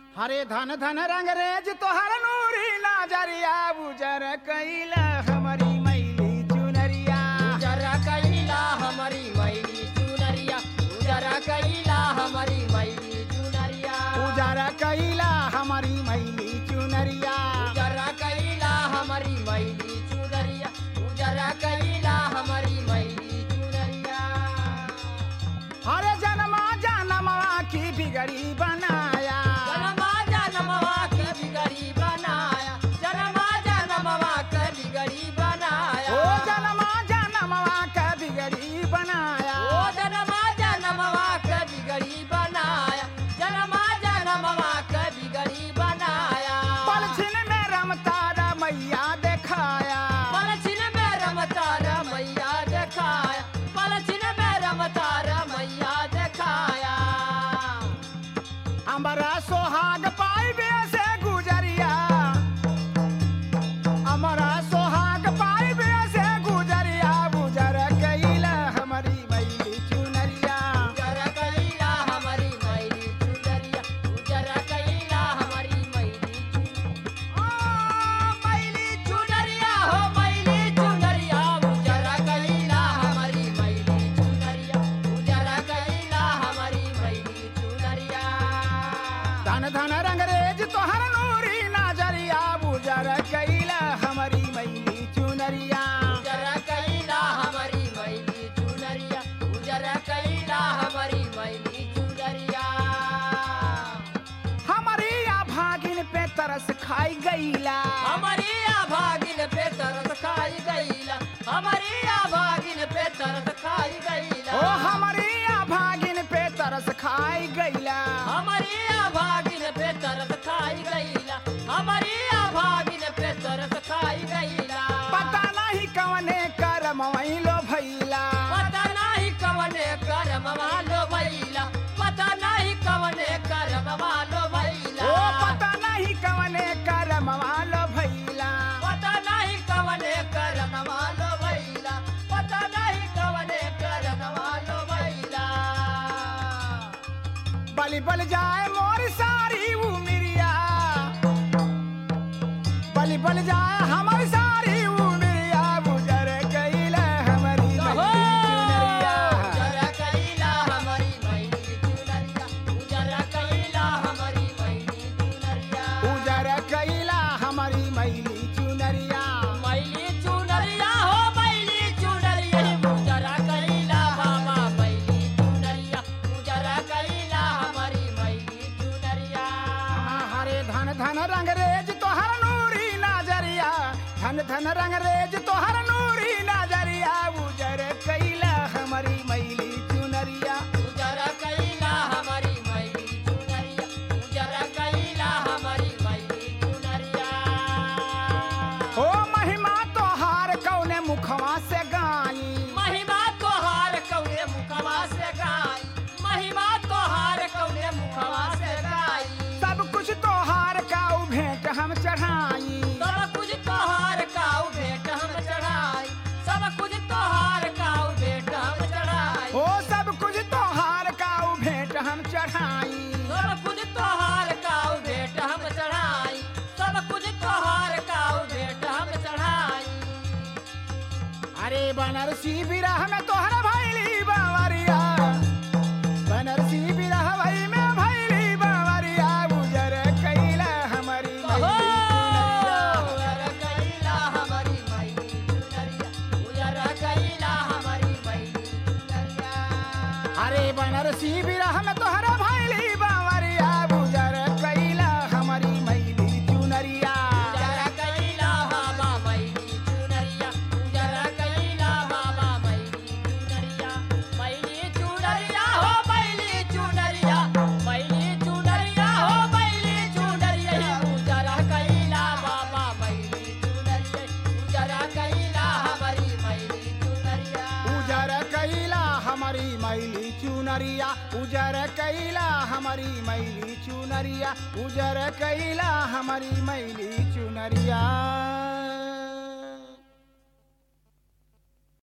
हरे धन धन रंगरेज तोहर नूरी नजरिया उजर कैला हमारी मैली चुनरिया उजर कैला हमारी मैली चुनरिया उजर कैला हमारी मैली चुनरिया उजर कैला हमारी मैली चुनरिया उजर कैला हमारी मैली चुनरिया उजर कैला हमारी मैली चुनरिया हरे जन्मा जन्मा की बिगड़ी बनाया जन्मा जन्मवा के बिगड़ी बनाया जन्मा जन्मवा के बिगड़ी बनाया ओ जन्मा जन्मा का बिगड़ी बनाया ओ जन्मा जन्मवा के बिगड़ी बनाया जन्मा जन्मवा के बिगड़ी बनाया पलछिन में रमतारा मैया दिखाया पलछिन में रमतारा मैया दिखाया पलछिन में रमतारा मैया दिखाया अमरा सोहाग पाई से गुजरिया अमरा सोहाग पाई से गुजरिया उजर कैला हमारी मैली चुनरिया उजर कैला हमारी मैली चुनरिया उजर कैला हमारी मैली चुनरिया हो मैली चुनरिया उजर कैला हमारी मैली चुनरिया उजर कैला हमारी मैली चुनरिया धन धन रंगरेज तोहर नूरी नजरिया उजर कैला हमारी मैली चुनरिया उजर कैला हमारी मैली चुनरिया उजर कैला हमारी मैली चुनरिया हमारी भागिन पे तरस खाई गईला हमारी भागिन पे तरस खाई गईला हमारी भागिन पे तरस खाई गईला ओ हमारी भागिन पे तरस खाई गईला हमारी भागिन पे तरस खाई गईला हमारी भागिन पे तरस खाई गईला पता नहीं कवने करम लो भैला पता नहीं कवने कर्म वालो भैला पता नहीं कवने कर्म वालो भैला ओ पता नहीं कवने करम लो भैला पता नहीं कवने कर्म वालो भैला पता नहीं कवने कर्म वालो भैला बलि बल जाए मोर सारी उमिरिया बलि बल जाए हमारी सारी उमिरिया उजर कैला हमारी मैली चुनरिया उजर कैला हमारी मैली चुनरिया उजर कैला हमारी मैली चुनरिया मैली चुनरिया हो मैली चुनरिया उजर कैला बाबा मैली चुनरिया उजर कैला हमारी मैली चुनरिया हरे धन धन रंगरेज तोहर नूरी नजरिया धन धन रंगरेज तोहर नूरी नजरिया उजर कैला हमारी मैली चुनरिया उजर कैला हमारी मैली चुनरिया उजर कैला हमारी मैली चुनरिया ओ महिमा तोहार कौने मुखवा से गाई महिमा तोहार कौने मुखवा से गाई महिमा तोहार कौने मुखवा से गाई सब कुछ तोहार का उ भेंट हम चढ़ाई सब कुछ तोहार का भेंट हम चढ़ाई सब कुछ तोहार का भेंट हम चढ़ाई ओ सब कुछ तोहार का उ भेंट हम चढ़ाई सब कुछ तोहार का भेंट हम चढ़ाई सब कुछ तोहार का भेंट हम चढ़ाई अरे बनारसी बिरह में तोहरा भैली बावरिया बनारसी बिरह भई में भैली बावरिया उजर कैला हमारी उजर कैला हमारी मैली चुनरिया उजर कैला हमारी मैली चुनरिया अरे बनारसी बिरह में तोहरा भैली बावरिया उजर कैला हमारी मैली चुनरिया उजर कैला बाबा मैली चुनरिया उजर कैला बाबा मैली चुनरिया मैली चुनरिया हो मैली चुनरिया मैली चुनरिया हो मैली चुनरिया उजर कैला बाबा मैली चुनरिया उजर कैला हमारी मैली चुनरिया उजर कैला हमारी मैली चुनरिया उजर कैला हमारी मैली चुनरिया उजर कैला हमारी मैली चुनरिया